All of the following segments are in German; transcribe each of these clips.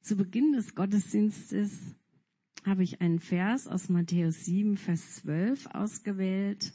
Zu Beginn des Gottesdienstes habe ich einen Vers aus Matthäus 7, Vers 12 ausgewählt.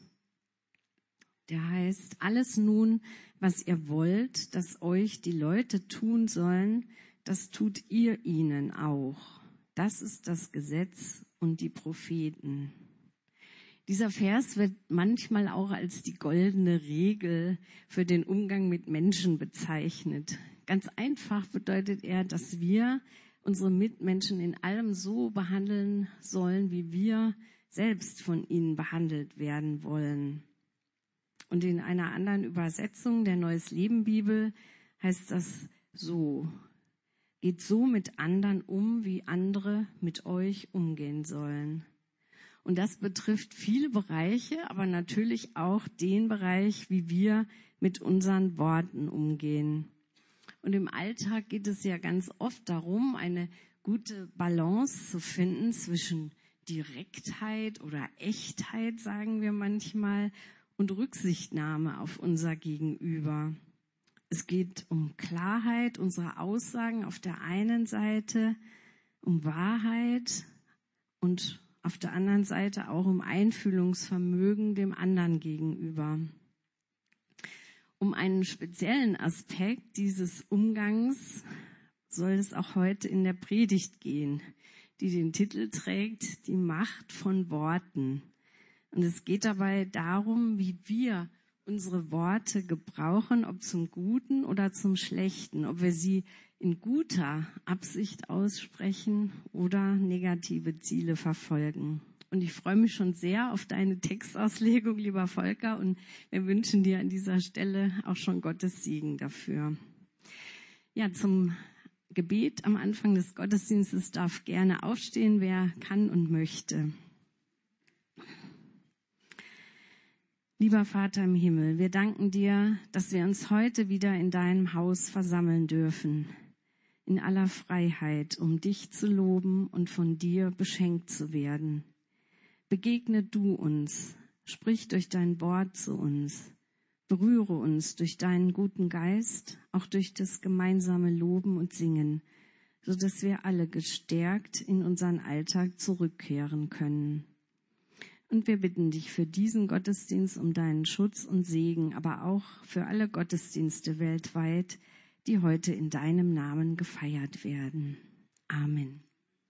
Der heißt, alles nun, was ihr wollt, dass euch die Leute tun sollen, das tut ihr ihnen auch. Das ist das Gesetz und die Propheten. Dieser Vers wird manchmal auch als die goldene Regel für den Umgang mit Menschen bezeichnet. Ganz einfach bedeutet er, dass wir unsere Mitmenschen in allem so behandeln sollen, wie wir selbst von ihnen behandelt werden wollen. Und in einer anderen Übersetzung der Neues Leben Bibel heißt das so: Geht so mit anderen um, wie andere mit euch umgehen sollen. Und das betrifft viele Bereiche, aber natürlich auch den Bereich, wie wir mit unseren Worten umgehen. Und im Alltag geht es ja ganz oft darum, eine gute Balance zu finden zwischen Direktheit oder Echtheit, sagen wir manchmal, und Rücksichtnahme auf unser Gegenüber. Es geht um Klarheit unserer Aussagen auf der einen Seite, um Wahrheit und auf der anderen Seite auch um Einfühlungsvermögen dem anderen gegenüber. Um einen speziellen Aspekt dieses Umgangs soll es auch heute in der Predigt gehen, die den Titel trägt, die Macht von Worten. Und es geht dabei darum, wie wir unsere Worte gebrauchen, ob zum Guten oder zum Schlechten, ob wir sie in guter Absicht aussprechen oder negative Ziele verfolgen. Und ich freue mich schon sehr auf deine Textauslegung, lieber Volker, und wir wünschen dir an dieser Stelle auch schon Gottes Segen dafür. Ja, zum Gebet am Anfang des Gottesdienstes darf gerne aufstehen, wer kann und möchte. Lieber Vater im Himmel, wir danken dir, dass wir uns heute wieder in deinem Haus versammeln dürfen, in aller Freiheit, um dich zu loben und von dir beschenkt zu werden. Begegne du uns, sprich durch dein Wort zu uns, berühre uns durch deinen guten Geist, auch durch das gemeinsame Loben und Singen, so dass wir alle gestärkt in unseren Alltag zurückkehren können. Und wir bitten dich für diesen Gottesdienst um deinen Schutz und Segen, aber auch für alle Gottesdienste weltweit, die heute in deinem Namen gefeiert werden. Amen.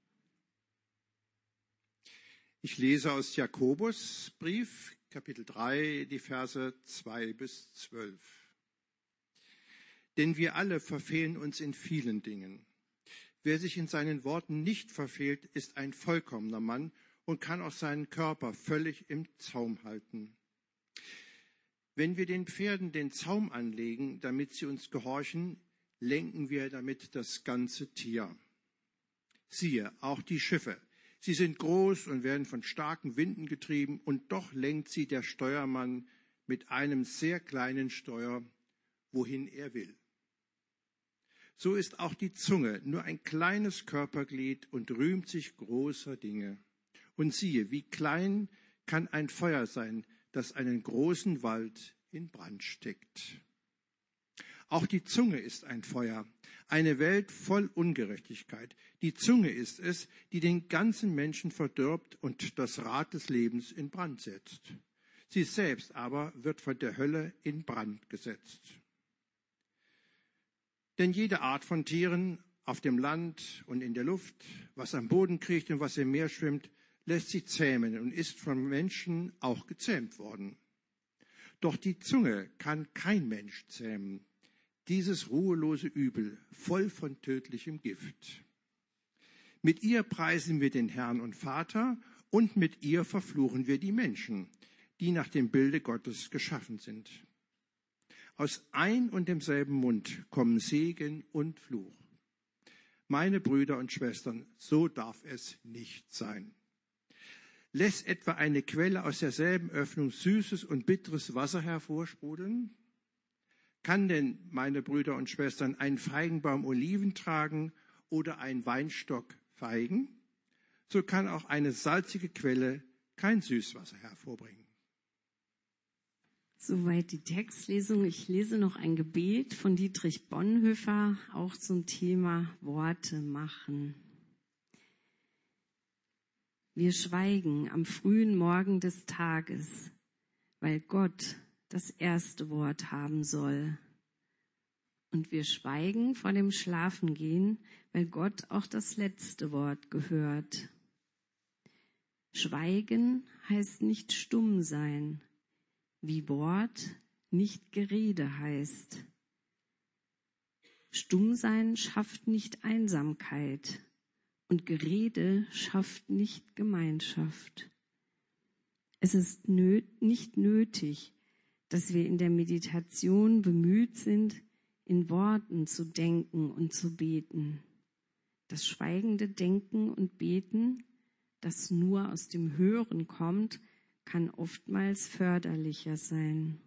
Ich lese aus Jakobusbrief, Kapitel 3, die Verse 2 bis 12. Denn wir alle verfehlen uns in vielen Dingen. Wer sich in seinen Worten nicht verfehlt, ist ein vollkommener Mann und kann auch seinen Körper völlig im Zaum halten. Wenn wir den Pferden den Zaum anlegen, damit sie uns gehorchen, lenken wir damit das ganze Tier. Siehe, auch die Schiffe. Sie sind groß und werden von starken Winden getrieben, und doch lenkt sie der Steuermann mit einem sehr kleinen Steuer, wohin er will. So ist auch die Zunge nur ein kleines Körperglied und rühmt sich großer Dinge. Und siehe, wie klein kann ein Feuer sein, das einen großen Wald in Brand steckt. Auch die Zunge ist ein Feuer, eine Welt voll Ungerechtigkeit. Die Zunge ist es, die den ganzen Menschen verdirbt und das Rad des Lebens in Brand setzt. Sie selbst aber wird von der Hölle in Brand gesetzt. Denn jede Art von Tieren auf dem Land und in der Luft, was am Boden kriecht und was im Meer schwimmt, lässt sich zähmen und ist von Menschen auch gezähmt worden. Doch die Zunge kann kein Mensch zähmen. Dieses ruhelose Übel, voll von tödlichem Gift. Mit ihr preisen wir den Herrn und Vater, und mit ihr verfluchen wir die Menschen, die nach dem Bilde Gottes geschaffen sind. Aus ein und demselben Mund kommen Segen und Fluch. Meine Brüder und Schwestern, so darf es nicht sein. Lässt etwa eine Quelle aus derselben Öffnung süßes und bitteres Wasser hervorsprudeln? Kann denn, meine Brüder und Schwestern, ein Feigenbaum Oliven tragen oder ein Weinstock Feigen? So kann auch eine salzige Quelle kein Süßwasser hervorbringen. Soweit die Textlesung. Ich lese noch ein Gebet von Dietrich Bonhoeffer, auch zum Thema Worte machen. Wir schweigen am frühen Morgen des Tages, weil Gott das erste Wort haben soll. Und wir schweigen vor dem Schlafengehen, weil Gott auch das letzte Wort gehört. Schweigen heißt nicht stumm sein, wie Wort nicht Gerede heißt. Stumm sein schafft nicht Einsamkeit und Gerede schafft nicht Gemeinschaft. Es ist nicht nötig, dass wir in der Meditation bemüht sind, in Worten zu denken und zu beten. Das schweigende Denken und Beten, das nur aus dem Hören kommt, kann oftmals förderlicher sein.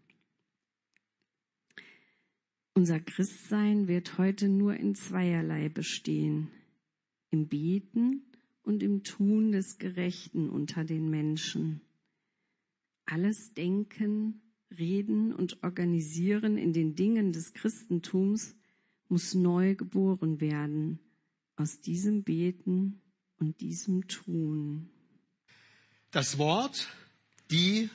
Unser Christsein wird heute nur in zweierlei bestehen: im Beten und im Tun des Gerechten unter den Menschen. Alles Denken, Reden und Organisieren in den Dingen des Christentums muss neu geboren werden, aus diesem Beten und diesem Tun. Das Wort, die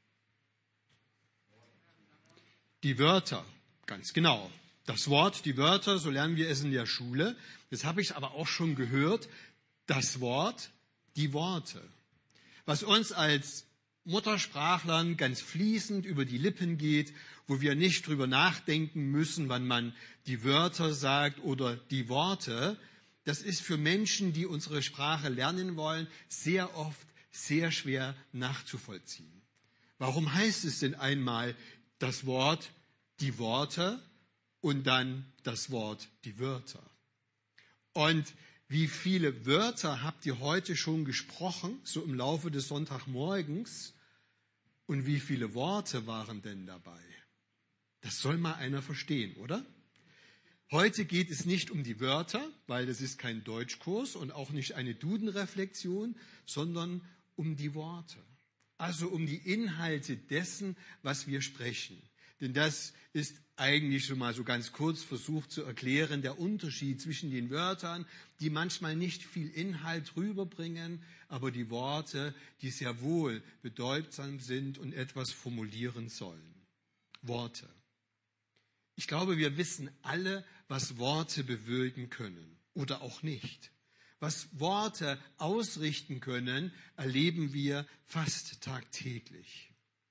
Wörter, ganz genau. Das Wort, die Wörter, so lernen wir es in der Schule. Das habe ich aber auch schon gehört. Das Wort, die Worte. Was uns als Muttersprachlern ganz fließend über die Lippen geht, wo wir nicht drüber nachdenken müssen, wann man die Wörter sagt oder die Worte. Das ist für Menschen, die unsere Sprache lernen wollen, sehr oft sehr schwer nachzuvollziehen. Warum heißt es denn einmal das Wort, die Worte und dann das Wort, die Wörter? Und wie viele Wörter habt ihr heute schon gesprochen, so im Laufe des Sonntagmorgens? Und wie viele Worte waren denn dabei? Das soll mal einer verstehen, oder? Heute geht es nicht um die Wörter, weil das ist kein Deutschkurs und auch nicht eine Dudenreflexion, sondern um die Worte, also um die Inhalte dessen, was wir sprechen. Denn das ist eigentlich schon mal so ganz kurz versucht zu erklären, der Unterschied zwischen den Wörtern, die manchmal nicht viel Inhalt rüberbringen, aber die Worte, die sehr wohl bedeutsam sind und etwas formulieren sollen. Worte. Ich glaube, wir wissen alle, was Worte bewirken können oder auch nicht. Was Worte ausrichten können, erleben wir fast tagtäglich.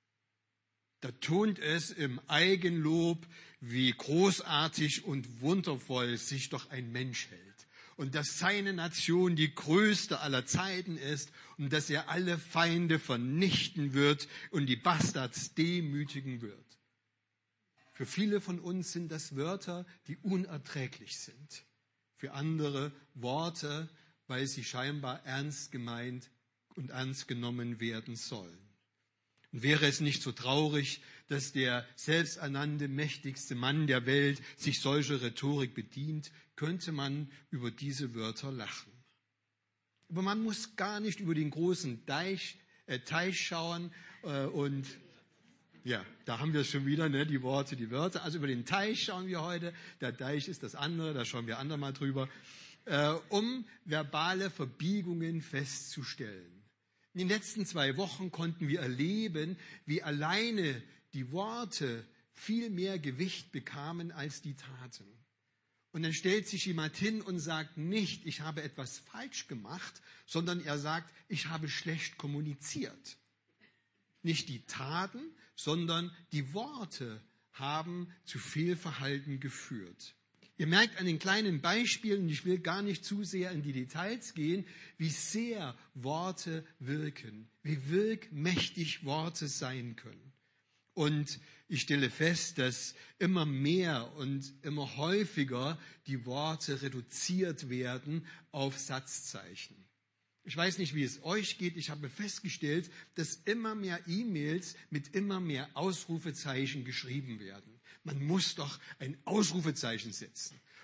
Da tont es im Eigenlob, wie großartig und wundervoll sich doch ein Mensch hält. Und dass seine Nation die größte aller Zeiten ist und dass er alle Feinde vernichten wird und die Bastards demütigen wird. Für viele von uns sind das Wörter, die unerträglich sind. Für andere Worte, weil sie scheinbar ernst gemeint und ernst genommen werden sollen. Und wäre es nicht so traurig, dass der selbsternannte, mächtigste Mann der Welt sich solcher Rhetorik bedient, könnte man über diese Wörter lachen. Aber man muss gar nicht über den großen Teich schauen und ja, da haben wir es schon wieder, ne, die Worte, die Wörter. Also über den Teich schauen wir heute. Der Teich ist das andere, da schauen wir andermal drüber, um verbale Verbiegungen festzustellen. In den letzten 2 Wochen konnten wir erleben, wie alleine die Worte viel mehr Gewicht bekamen als die Taten. Und dann stellt sich jemand hin und sagt nicht, ich habe etwas falsch gemacht, sondern er sagt, ich habe schlecht kommuniziert. Nicht die Taten, sondern die Worte haben zu Fehlverhalten geführt. Ihr merkt an den kleinen Beispielen, und ich will gar nicht zu sehr in die Details gehen, wie sehr Worte wirken, wie wirkmächtig Worte sein können. Und ich stelle fest, dass immer mehr und immer häufiger die Worte reduziert werden auf Satzzeichen. Ich weiß nicht, wie es euch geht. Ich habe festgestellt, dass immer mehr E-Mails mit immer mehr Ausrufezeichen geschrieben werden. Man muss doch ein Ausrufezeichen setzen.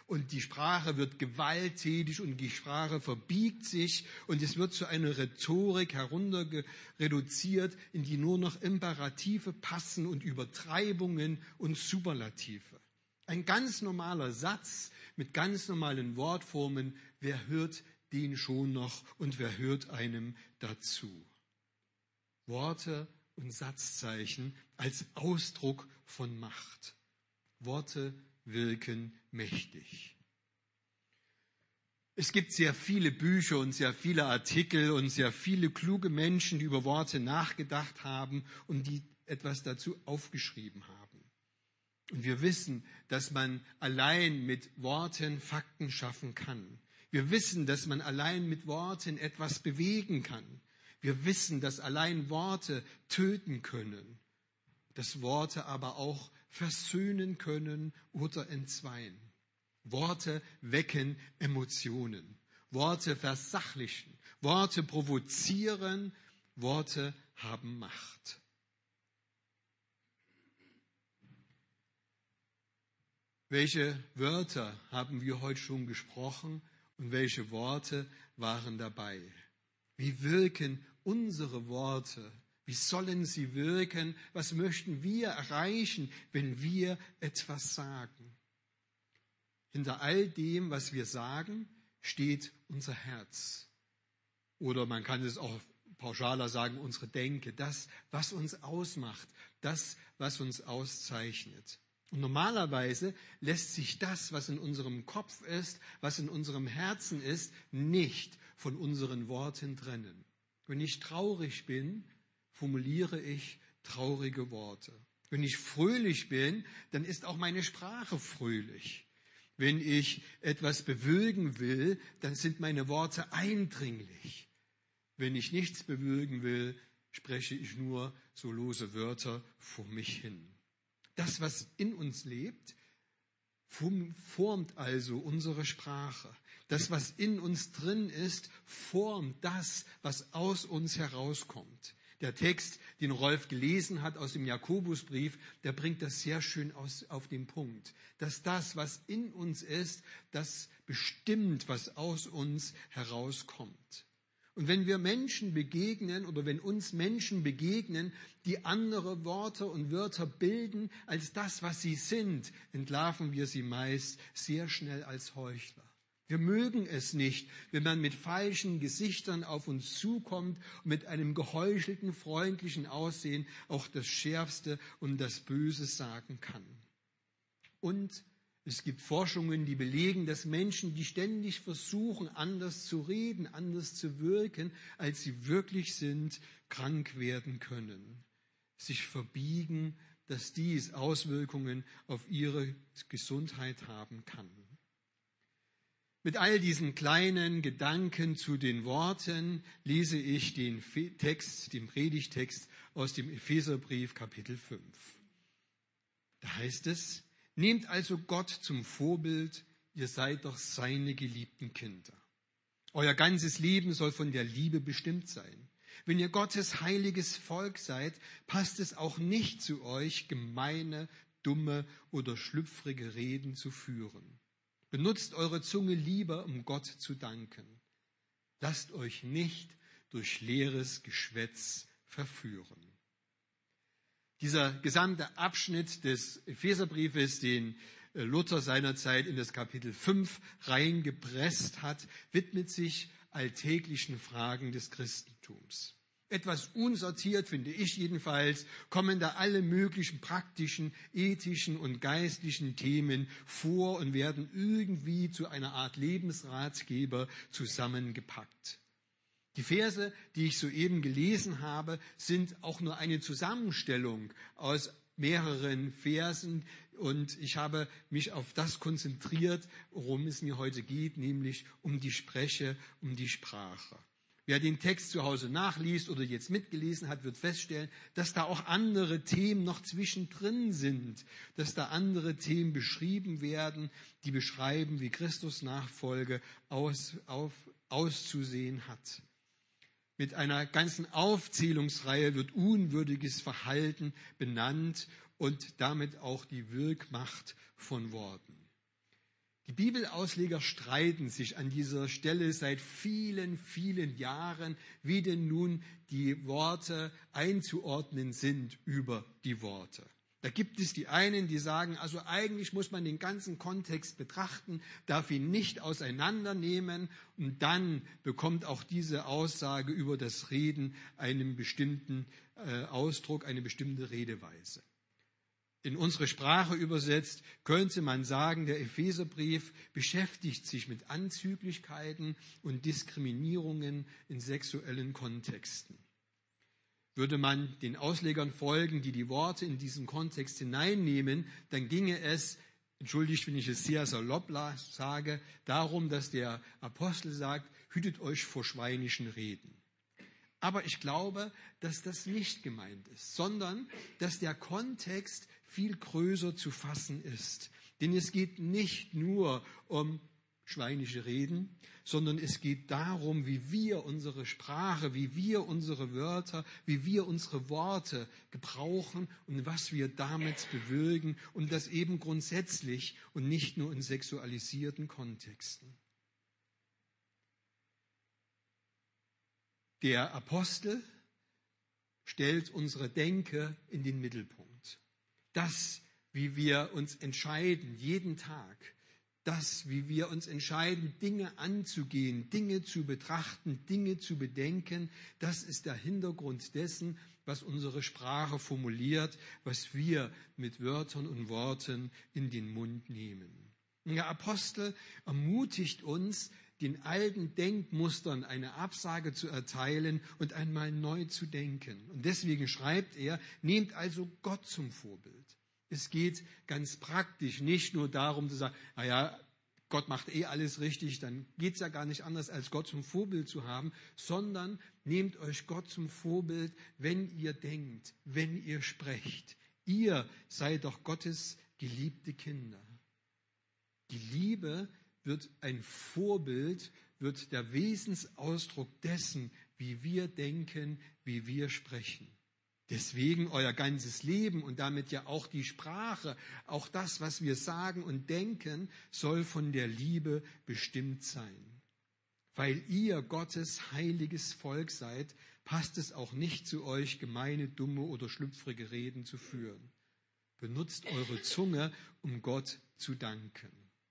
und die Sprache wird gewalttätig und die Sprache verbiegt sich und es wird zu einer Rhetorik reduziert, in die nur noch Imperative passen und Übertreibungen und Superlative. Ein ganz normaler Satz mit ganz normalen Wortformen, wer hört den schon noch und wer hört einem dazu? Worte und Satzzeichen als Ausdruck von Macht. Worte wirken mächtig. Es gibt sehr viele Bücher und sehr viele Artikel und sehr viele kluge Menschen, die über Worte nachgedacht haben und die etwas dazu aufgeschrieben haben. Und wir wissen, dass man allein mit Worten Fakten schaffen kann. Wir wissen, dass man allein mit Worten etwas bewegen kann. Wir wissen, dass allein Worte töten können, dass Worte aber auch versöhnen können oder entzweien. Worte wecken Emotionen. Worte versachlichen. Worte provozieren. Worte haben Macht. Welche Wörter haben wir heute schon gesprochen und welche Worte waren dabei? Wie wirken unsere Worte? Wie sollen sie wirken? Was möchten wir erreichen, wenn wir etwas sagen? Hinter all dem, was wir sagen, steht unser Herz. Oder man kann es auch pauschaler sagen, unsere Denke, das, was uns ausmacht, das, was uns auszeichnet. Und normalerweise lässt sich das, was in unserem Kopf ist, was in unserem Herzen ist, nicht von unseren Worten trennen. Wenn ich traurig bin, formuliere ich traurige Worte. Wenn ich fröhlich bin, dann ist auch meine Sprache fröhlich. Wenn ich etwas bewirken will, dann sind meine Worte eindringlich. Wenn ich nichts bewirken will, spreche ich nur so lose Wörter vor mich hin. Das, was in uns lebt, formt also unsere Sprache. Das, was in uns drin ist, formt das, was aus uns herauskommt. Der Text, den Rolf gelesen hat aus dem Jakobusbrief, der bringt das sehr schön auf den Punkt. Dass das, was in uns ist, das bestimmt, was aus uns herauskommt. Und wenn wir Menschen begegnen oder wenn uns Menschen begegnen, die andere Worte und Wörter bilden als das, was sie sind, entlarven wir sie meist sehr schnell als Heuchler. Wir mögen es nicht, wenn man mit falschen Gesichtern auf uns zukommt und mit einem geheuchelten, freundlichen Aussehen auch das Schärfste und das Böse sagen kann. Und es gibt Forschungen, die belegen, dass Menschen, die ständig versuchen, anders zu reden, anders zu wirken, als sie wirklich sind, krank werden können, sich verbiegen, dass dies Auswirkungen auf ihre Gesundheit haben kann. Mit all diesen kleinen Gedanken zu den Worten lese ich den Predigtext aus dem Epheserbrief Kapitel 5. Da heißt es: Nehmt also Gott zum Vorbild, ihr seid doch seine geliebten Kinder. Euer ganzes Leben soll von der Liebe bestimmt sein. Wenn ihr Gottes heiliges Volk seid, passt es auch nicht zu euch, gemeine, dumme oder schlüpfrige Reden zu führen. Benutzt eure Zunge lieber, um Gott zu danken. Lasst euch nicht durch leeres Geschwätz verführen. Dieser gesamte Abschnitt des Epheserbriefes, den Luther seinerzeit in das Kapitel 5 reingepresst hat, widmet sich alltäglichen Fragen des Christentums. Etwas unsortiert, finde ich jedenfalls, kommen da alle möglichen praktischen, ethischen und geistlichen Themen vor und werden irgendwie zu einer Art Lebensratgeber zusammengepackt. Die Verse, die ich soeben gelesen habe, sind auch nur eine Zusammenstellung aus mehreren Versen und ich habe mich auf das konzentriert, worum es mir heute geht, nämlich um die Sprache. Wer den Text zu Hause nachliest oder jetzt mitgelesen hat, wird feststellen, dass da auch andere Themen noch zwischendrin sind, dass da andere Themen beschrieben werden, die beschreiben, wie Christus Nachfolge auszusehen hat. Mit einer ganzen Aufzählungsreihe wird unwürdiges Verhalten benannt und damit auch die Wirkmacht von Worten. Die Bibelausleger streiten sich an dieser Stelle seit vielen, vielen Jahren, wie denn nun die Worte einzuordnen sind über die Worte. Da gibt es die einen, die sagen, also eigentlich muss man den ganzen Kontext betrachten, darf ihn nicht auseinandernehmen und dann bekommt auch diese Aussage über das Reden einen bestimmten Ausdruck, eine bestimmte Redeweise. In unsere Sprache übersetzt könnte man sagen, der Epheserbrief beschäftigt sich mit Anzüglichkeiten und Diskriminierungen in sexuellen Kontexten. Würde man den Auslegern folgen, die die Worte in diesen Kontext hineinnehmen, dann ginge es, entschuldigt, wenn ich es sehr salopp sage, darum, dass der Apostel sagt, hütet euch vor schweinischen Reden. Aber ich glaube, dass das nicht gemeint ist, sondern dass der Kontext viel größer zu fassen ist. Denn es geht nicht nur um schweinische Reden, sondern es geht darum, wie wir unsere Sprache, wie wir unsere Wörter, wie wir unsere Worte gebrauchen und was wir damit bewirken und das eben grundsätzlich und nicht nur in sexualisierten Kontexten. Der Apostel stellt unsere Denke in den Mittelpunkt. Das, wie wir uns entscheiden, jeden Tag, das, wie wir uns entscheiden, Dinge anzugehen, Dinge zu betrachten, Dinge zu bedenken, das ist der Hintergrund dessen, was unsere Sprache formuliert, was wir mit Wörtern und Worten in den Mund nehmen. Und der Apostel ermutigt uns, den alten Denkmustern eine Absage zu erteilen und einmal neu zu denken. Und deswegen schreibt er, nehmt also Gott zum Vorbild. Es geht ganz praktisch nicht nur darum zu sagen, naja, Gott macht alles richtig, dann geht es ja gar nicht anders, als Gott zum Vorbild zu haben, sondern nehmt euch Gott zum Vorbild, wenn ihr denkt, wenn ihr sprecht. Ihr seid doch Gottes geliebte Kinder. Die Liebe wird ein Vorbild, wird der Wesensausdruck dessen, wie wir denken, wie wir sprechen. Deswegen euer ganzes Leben und damit ja auch die Sprache, auch das, was wir sagen und denken, soll von der Liebe bestimmt sein. Weil ihr Gottes heiliges Volk seid, passt es auch nicht zu euch, gemeine, dumme oder schlüpfrige Reden zu führen. Benutzt eure Zunge, um Gott zu danken.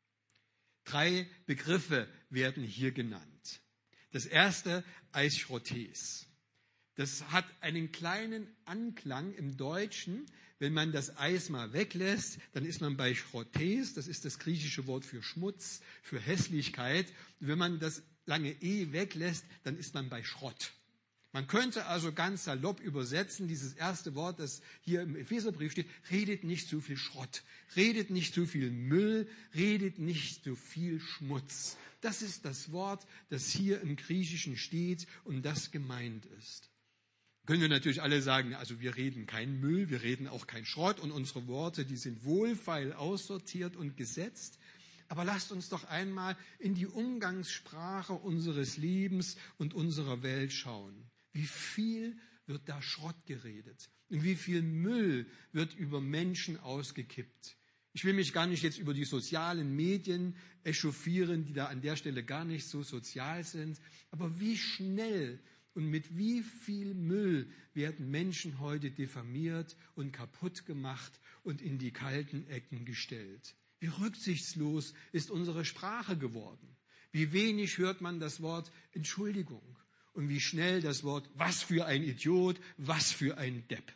3 Begriffe werden hier genannt. Das erste, Eischrotes. Das hat einen kleinen Anklang im Deutschen. Wenn man das Eis mal weglässt, dann ist man bei Schrotes, das ist das griechische Wort für Schmutz, für Hässlichkeit. Und wenn man das lange E weglässt, dann ist man bei Schrott. Man könnte also ganz salopp übersetzen, dieses erste Wort, das hier im Epheserbrief steht, redet nicht zu viel Schrott, redet nicht zu viel Müll, redet nicht zu viel Schmutz. Das ist das Wort, das hier im Griechischen steht und das gemeint ist. Können wir natürlich alle sagen, also wir reden keinen Müll, wir reden auch keinen Schrott und unsere Worte, die sind wohlfeil aussortiert und gesetzt. Aber lasst uns doch einmal in die Umgangssprache unseres Lebens und unserer Welt schauen. Wie viel wird da Schrott geredet? Und wie viel Müll wird über Menschen ausgekippt? Ich will mich gar nicht jetzt über die sozialen Medien echauffieren, die da an der Stelle gar nicht so sozial sind. Aber wie schnell und mit wie viel Müll werden Menschen heute diffamiert und kaputt gemacht und in die kalten Ecken gestellt? Wie rücksichtslos ist unsere Sprache geworden? Wie wenig hört man das Wort Entschuldigung? Und wie schnell das Wort, was für ein Idiot, was für ein Depp.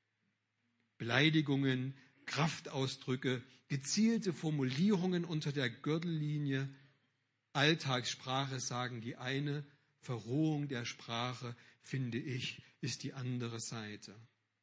Beleidigungen, Kraftausdrücke, gezielte Formulierungen unter der Gürtellinie, Alltagssprache sagen die eine, Verrohung der Sprache, finde ich, ist die andere Seite.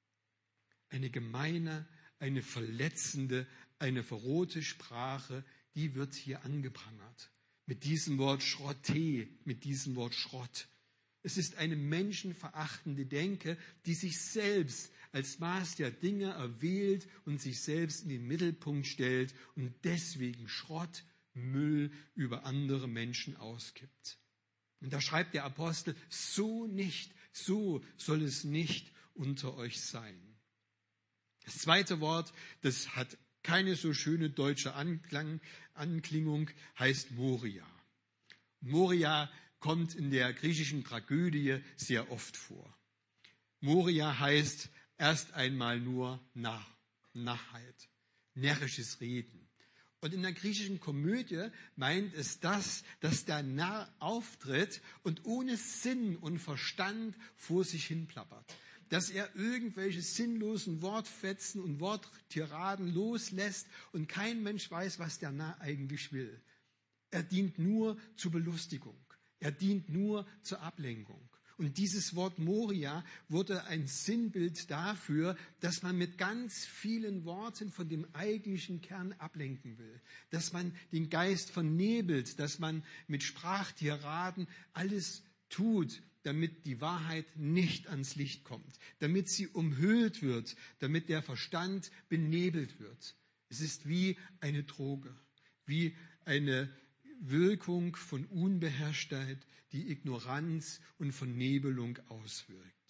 Eine gemeine, eine verletzende, eine verrohte Sprache, die wird hier angeprangert. Mit diesem Wort Schrotte, mit diesem Wort Schrott. Es ist eine menschenverachtende Denke, die sich selbst als Maß der Dinge erwählt und sich selbst in den Mittelpunkt stellt und deswegen Schrott, Müll über andere Menschen auskippt. Und da schreibt der Apostel, so nicht, so soll es nicht unter euch sein. Das zweite Wort, das hat keine so schöne deutsche Anklingung, heißt Moria. Moria kommt in der griechischen Tragödie sehr oft vor. Moria heißt erst einmal nur Narrheit, närrisches Reden. Und in der griechischen Komödie meint es das, dass der Narr auftritt und ohne Sinn und Verstand vor sich hin plappert. Dass er irgendwelche sinnlosen Wortfetzen und Worttiraden loslässt und kein Mensch weiß, was der Narr eigentlich will. Er dient nur zur Belustigung. Er dient nur zur Ablenkung. Und dieses Wort Moria wurde ein Sinnbild dafür, dass man mit ganz vielen Worten von dem eigentlichen Kern ablenken will. Dass man den Geist vernebelt, dass man mit Sprachtiraden alles tut, damit die Wahrheit nicht ans Licht kommt, damit sie umhüllt wird, damit der Verstand benebelt wird. Es ist wie eine Droge, wie eine Wirkung von Unbeherrschtheit, die Ignoranz und Vernebelung auswirkt.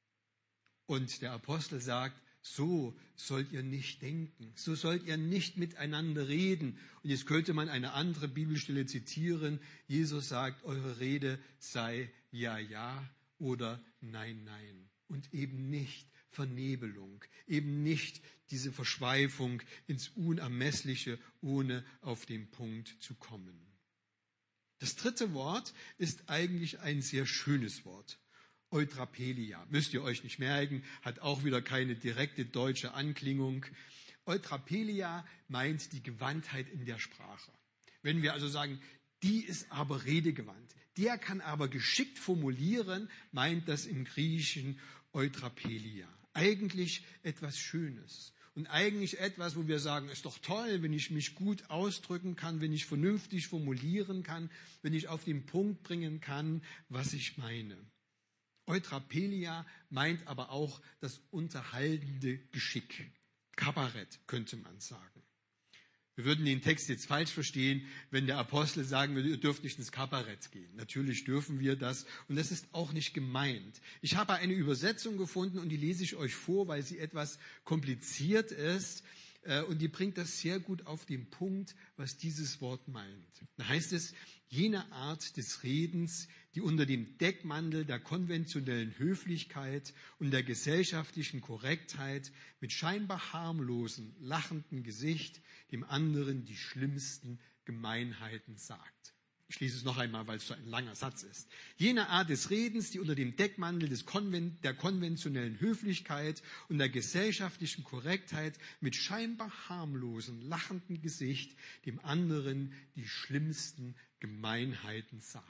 Und der Apostel sagt, so sollt ihr nicht denken, so sollt ihr nicht miteinander reden. Und jetzt könnte man eine andere Bibelstelle zitieren. Jesus sagt, eure Rede sei ja, ja oder nein, nein. Und eben nicht Vernebelung, eben nicht diese Verschweifung ins Unermessliche, ohne auf den Punkt zu kommen. Das dritte Wort ist eigentlich ein sehr schönes Wort. Eutrapelia. Müsst ihr euch nicht merken, hat auch wieder keine direkte deutsche Anklingung. Eutrapelia meint die Gewandtheit in der Sprache. Wenn wir also sagen, die ist aber redegewandt, der kann aber geschickt formulieren, meint das im Griechischen Eutrapelia. Eigentlich etwas Schönes. Und eigentlich etwas, wo wir sagen, ist doch toll, wenn ich mich gut ausdrücken kann, wenn ich vernünftig formulieren kann, wenn ich auf den Punkt bringen kann, was ich meine. Eutrapelia meint aber auch das unterhaltende Geschick. Kabarett könnte man sagen. Wir würden den Text jetzt falsch verstehen, wenn der Apostel sagen würde, ihr dürft nicht ins Kabarett gehen. Natürlich dürfen wir das und das ist auch nicht gemeint. Ich habe eine Übersetzung gefunden und die lese ich euch vor, weil sie etwas kompliziert ist und die bringt das sehr gut auf den Punkt, was dieses Wort meint. Da heißt es, jene Art des Redens, die unter dem Deckmantel der konventionellen Höflichkeit und der gesellschaftlichen Korrektheit mit scheinbar harmlosen, lachendem Gesicht dem anderen die schlimmsten Gemeinheiten sagt. Ich lese es noch einmal, weil es so ein langer Satz ist. Jene Art des Redens, die unter dem Deckmantel der konventionellen Höflichkeit und der gesellschaftlichen Korrektheit mit scheinbar harmlosen, lachendem Gesicht dem anderen die schlimmsten Gemeinheiten sagt.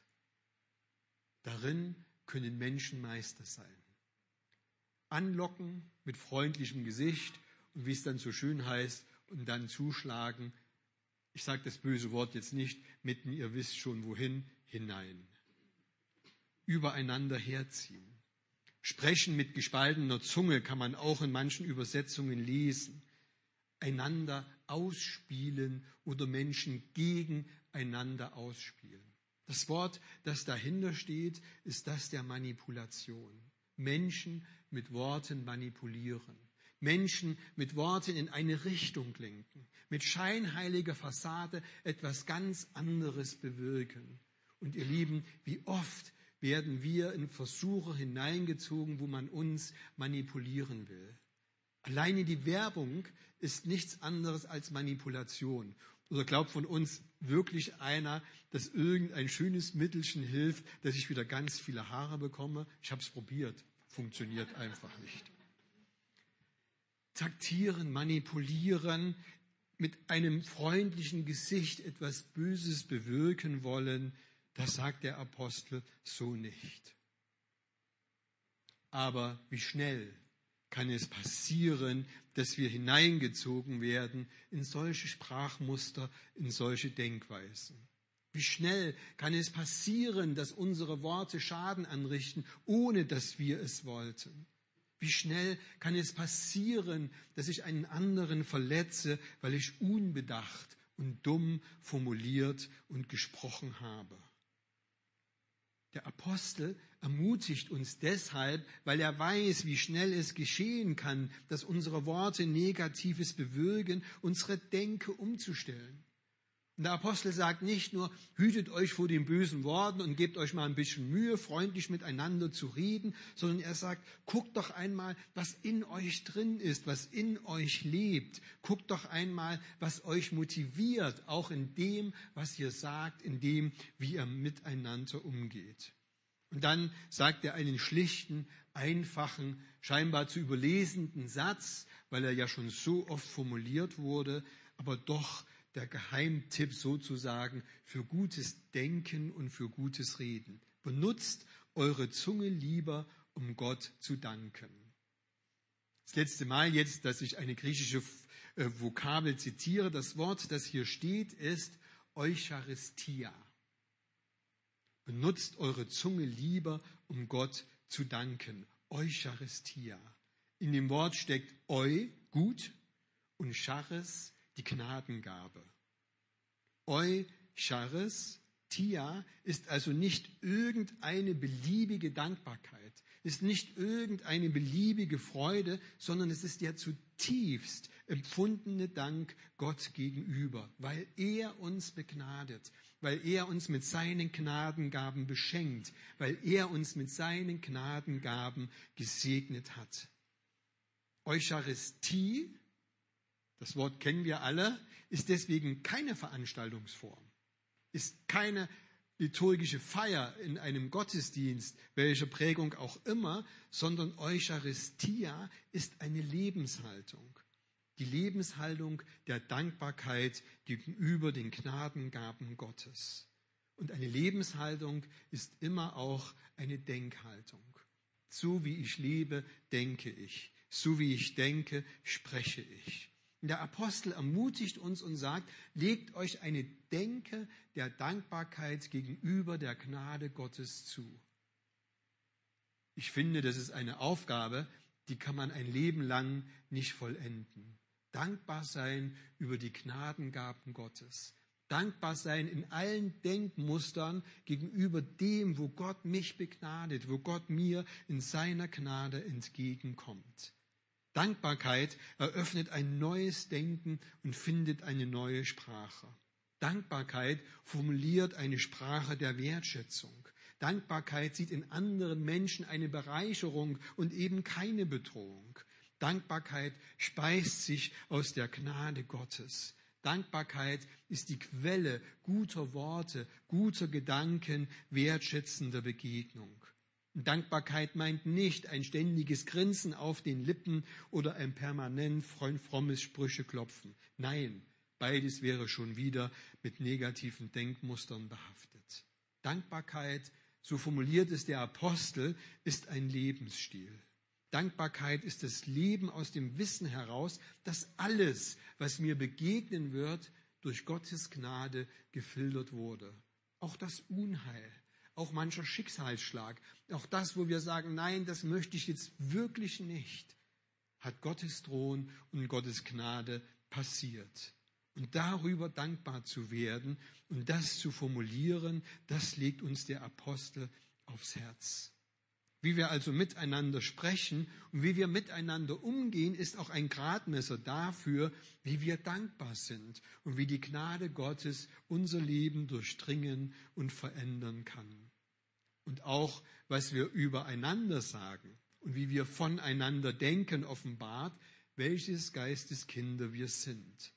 Darin können Menschen Meister sein. Anlocken mit freundlichem Gesicht und wie es dann so schön heißt, und dann zuschlagen, ich sage das böse Wort jetzt nicht, mitten, ihr wisst schon wohin, hinein. Übereinander herziehen. Sprechen mit gespaltener Zunge kann man auch in manchen Übersetzungen lesen. Einander ausspielen oder Menschen gegeneinander ausspielen. Das Wort, das dahinter steht, ist das der Manipulation. Menschen mit Worten manipulieren. Menschen mit Worten in eine Richtung lenken, mit scheinheiliger Fassade etwas ganz anderes bewirken. Und ihr Lieben, wie oft werden wir in Versuche hineingezogen, wo man uns manipulieren will. Alleine die Werbung ist nichts anderes als Manipulation. Oder glaubt von uns wirklich einer, dass irgendein schönes Mittelchen hilft, dass ich wieder ganz viele Haare bekomme? Ich habe es probiert, funktioniert einfach nicht. Taktieren, manipulieren, mit einem freundlichen Gesicht etwas Böses bewirken wollen, das sagt der Apostel so nicht. Aber wie schnell kann es passieren, dass wir hineingezogen werden in solche Sprachmuster, in solche Denkweisen? Wie schnell kann es passieren, dass unsere Worte Schaden anrichten, ohne dass wir es wollten? Wie schnell kann es passieren, dass ich einen anderen verletze, weil ich unbedacht und dumm formuliert und gesprochen habe? Der Apostel ermutigt uns deshalb, weil er weiß, wie schnell es geschehen kann, dass unsere Worte Negatives bewirken, unsere Denke umzustellen. Und der Apostel sagt nicht nur, hütet euch vor den bösen Worten und gebt euch mal ein bisschen Mühe, freundlich miteinander zu reden, sondern er sagt, guckt doch einmal, was in euch drin ist, was in euch lebt. Guckt doch einmal, was euch motiviert, auch in dem, was ihr sagt, in dem, wie ihr miteinander umgeht. Und dann sagt er einen schlichten, einfachen, scheinbar zu überlesenden Satz, weil er ja schon so oft formuliert wurde, aber doch der Geheimtipp sozusagen für gutes Denken und für gutes Reden. Benutzt eure Zunge lieber, um Gott zu danken. Das letzte Mal jetzt, dass ich eine griechische Vokabel zitiere. Das Wort, das hier steht, ist Eucharistia. Benutzt eure Zunge lieber, um Gott zu danken. Eucharistia. In dem Wort steckt Eu, gut, und Charis, die Gnadengabe. Eucharistia ist also nicht irgendeine beliebige Dankbarkeit, ist nicht irgendeine beliebige Freude, sondern es ist der zutiefst empfundene Dank Gott gegenüber, weil er uns begnadet, weil er uns mit seinen Gnadengaben beschenkt, weil er uns mit seinen Gnadengaben gesegnet hat. Eucharistie, das Wort kennen wir alle, ist deswegen keine Veranstaltungsform, ist keine liturgische Feier in einem Gottesdienst, welcher Prägung auch immer, sondern Eucharistia ist eine Lebenshaltung. Die Lebenshaltung der Dankbarkeit gegenüber den Gnadengaben Gottes. Und eine Lebenshaltung ist immer auch eine Denkhaltung. So wie ich lebe, denke ich. So wie ich denke, spreche ich. Und der Apostel ermutigt uns und sagt, legt euch eine Denke der Dankbarkeit gegenüber der Gnade Gottes zu. Ich finde, das ist eine Aufgabe, die kann man ein Leben lang nicht vollenden. Dankbar sein über die Gnadengaben Gottes. Dankbar sein in allen Denkmustern gegenüber dem, wo Gott mich begnadet, wo Gott mir in seiner Gnade entgegenkommt. Dankbarkeit eröffnet ein neues Denken und findet eine neue Sprache. Dankbarkeit formuliert eine Sprache der Wertschätzung. Dankbarkeit sieht in anderen Menschen eine Bereicherung und eben keine Bedrohung. Dankbarkeit speist sich aus der Gnade Gottes. Dankbarkeit ist die Quelle guter Worte, guter Gedanken, wertschätzender Begegnung. Dankbarkeit meint nicht ein ständiges Grinsen auf den Lippen oder ein permanent frommes Sprücheklopfen. Nein, beides wäre schon wieder mit negativen Denkmustern behaftet. Dankbarkeit, so formuliert es der Apostel, ist ein Lebensstil. Dankbarkeit ist das Leben aus dem Wissen heraus, dass alles, was mir begegnen wird, durch Gottes Gnade gefiltert wurde. Auch das Unheil. Auch mancher Schicksalsschlag, auch das, wo wir sagen, nein, das möchte ich jetzt wirklich nicht, hat Gottes Thron und Gottes Gnade passiert. Und darüber dankbar zu werden und das zu formulieren, das legt uns der Apostel aufs Herz. Wie wir also miteinander sprechen und wie wir miteinander umgehen, ist auch ein Gradmesser dafür, wie wir dankbar sind und wie die Gnade Gottes unser Leben durchdringen und verändern kann. Und auch, was wir übereinander sagen und wie wir voneinander denken, offenbart, welches Geisteskinder wir sind.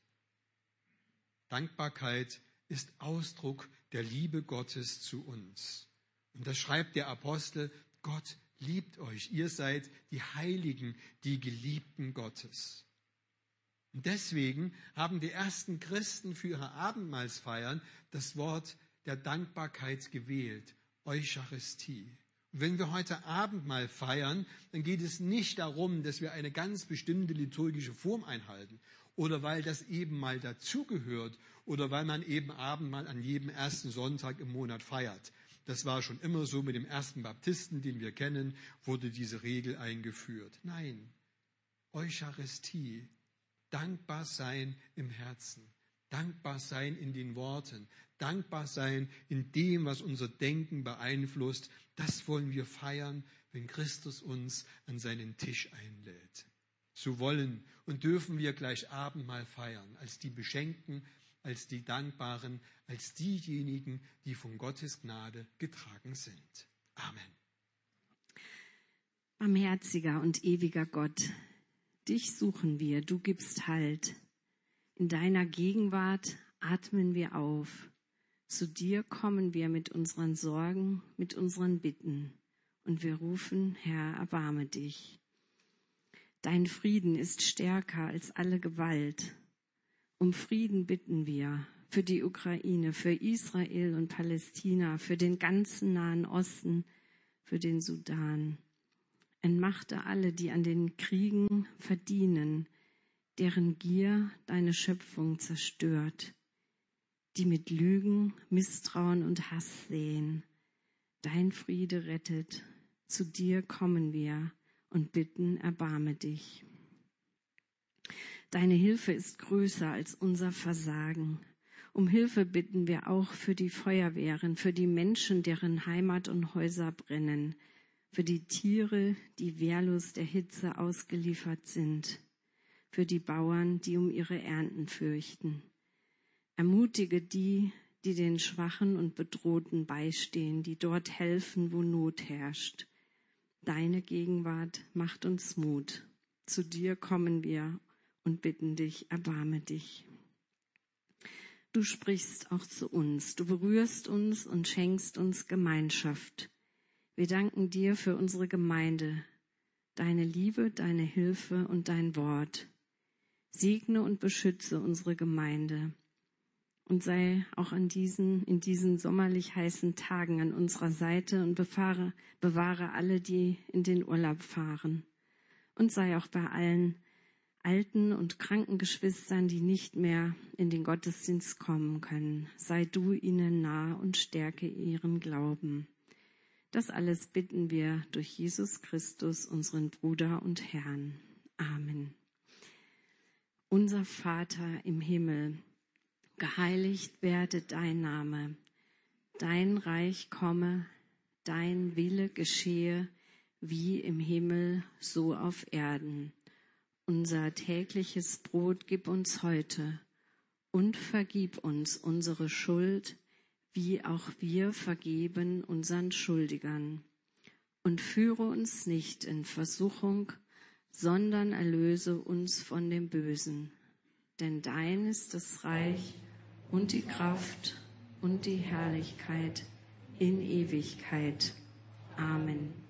Dankbarkeit ist Ausdruck der Liebe Gottes zu uns. Und das schreibt der Apostel, Gott liebt euch, ihr seid die Heiligen, die Geliebten Gottes. Und deswegen haben die ersten Christen für ihre Abendmahlsfeiern das Wort der Dankbarkeit gewählt, Eucharistie. Und wenn wir heute Abendmahl feiern, dann geht es nicht darum, dass wir eine ganz bestimmte liturgische Form einhalten oder weil das eben mal dazugehört oder weil man eben Abendmahl an jedem ersten Sonntag im Monat feiert. Das war schon immer so mit dem ersten Baptisten, den wir kennen, wurde diese Regel eingeführt. Nein, Eucharistie, dankbar sein im Herzen, dankbar sein in den Worten, dankbar sein in dem, was unser Denken beeinflusst. Das wollen wir feiern, wenn Christus uns an seinen Tisch einlädt. So wollen und dürfen wir gleich Abendmahl feiern, als die Beschenkten, als die Dankbaren, als diejenigen, die von Gottes Gnade getragen sind. Amen. Barmherziger und ewiger Gott, dich suchen wir, du gibst Halt. In deiner Gegenwart atmen wir auf. Zu dir kommen wir mit unseren Sorgen, mit unseren Bitten. Und wir rufen, Herr, erbarme dich. Dein Frieden ist stärker als alle Gewalt. Um Frieden bitten wir für die Ukraine, für Israel und Palästina, für den ganzen Nahen Osten, für den Sudan. Entmachte alle, die an den Kriegen verdienen, deren Gier deine Schöpfung zerstört, die mit Lügen, Misstrauen und Hass säen. Dein Friede rettet, zu dir kommen wir und bitten, erbarme dich. Deine Hilfe ist größer als unser Versagen. Um Hilfe bitten wir auch für die Feuerwehren, für die Menschen, deren Heimat und Häuser brennen, für die Tiere, die wehrlos der Hitze ausgeliefert sind, für die Bauern, die um ihre Ernten fürchten. Ermutige die, die den Schwachen und Bedrohten beistehen, die dort helfen, wo Not herrscht. Deine Gegenwart macht uns Mut. Zu dir kommen wir und bitten dich, erbarme dich. Du sprichst auch zu uns, du berührst uns und schenkst uns Gemeinschaft. Wir danken dir für unsere Gemeinde, deine Liebe, deine Hilfe und dein Wort. Segne und beschütze unsere Gemeinde und sei auch in diesen sommerlich heißen Tagen an unserer Seite und bewahre alle, die in den Urlaub fahren. Und sei auch bei allen alten und kranken Geschwistern, die nicht mehr in den Gottesdienst kommen können. Sei du ihnen nah und stärke ihren Glauben. Das alles bitten wir durch Jesus Christus, unseren Bruder und Herrn. Amen. Unser Vater im Himmel, geheiligt werde dein Name. Dein Reich komme, dein Wille geschehe, wie im Himmel, so auf Erden. Unser tägliches Brot gib uns heute und vergib uns unsere Schuld, wie auch wir vergeben unseren Schuldigern. Und führe uns nicht in Versuchung, sondern erlöse uns von dem Bösen. Denn dein ist das Reich und die Kraft und die Herrlichkeit in Ewigkeit. Amen.